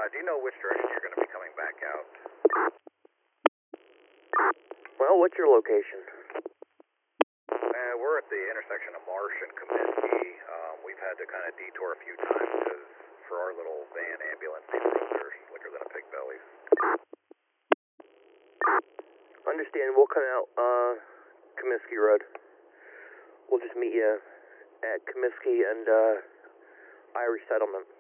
Do you know which direction you're going to be coming back out? Well, what's your location? We're at the intersection of Marsh and Comiskey. We've had to kind of detour a few times because for our little van ambulance, these roads are slicker than a pig belly. Understand, we'll come out, Comiskey Road. We'll just meet you at Comiskey and, Irish Settlement.